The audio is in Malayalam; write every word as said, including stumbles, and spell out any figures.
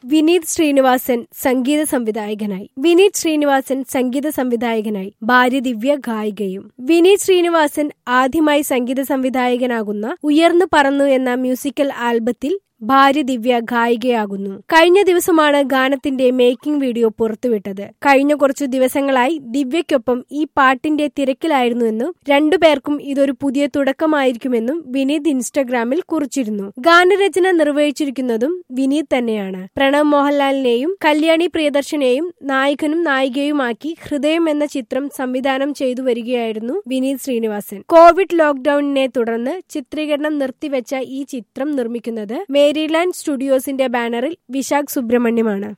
വിനീത് ശ്രീനിവാസൻ സംഗീത സംവിധായകനായി. വിനീത് ശ്രീനിവാസൻ സംഗീത സംവിധായകനായി. ഭാര്യ ദിവ്യ ഗായികയും. വിനീത് ശ്രീനിവാസൻ ആദ്യമായി സംഗീത സംവിധായകനാകുന്ന ഉയർന്നു പറന്നു എന്ന മ്യൂസിക്കൽ ആൽബത്തിൽ ഭാര്യ ദിവ്യ ഗായികയാകുന്നു. കഴിഞ്ഞ ദിവസമാണ് ഗാനത്തിന്റെ മേക്കിംഗ് വീഡിയോ പുറത്തുവിട്ടത്. കഴിഞ്ഞ കുറച്ചു ദിവസങ്ങളായി ദിവ്യയ്ക്കൊപ്പം ഈ പാട്ടിന്റെ തിരക്കിലായിരുന്നുവെന്നും രണ്ടുപേർക്കും ഇതൊരു പുതിയ തുടക്കമായിരിക്കുമെന്നും വിനീത് ഇൻസ്റ്റഗ്രാമിൽ കുറിച്ചിരുന്നു. ഗാനരചന നിർവഹിച്ചിരിക്കുന്നതും വിനീത് തന്നെയാണ്. പ്രണവ് മോഹൻലാലിനെയും കല്യാണി പ്രിയദർശനെയും നായകനും നായികയുമാക്കി ഹൃദയം എന്ന ചിത്രം സംവിധാനം ചെയ്തു വരികയായിരുന്നു വിനീത് ശ്രീനിവാസൻ. കോവിഡ് ലോക്ഡൌണിനെ തുടർന്ന് ചിത്രീകരണം നിർത്തിവെച്ച ഈ ചിത്രം നിർമ്മിക്കുന്നത് മേരിലാൻഡ് സ്റ്റുഡിയോസിന്റെ ബാനറിൽ വിശാഖ് സുബ്രഹ്മണ്യമാണ്.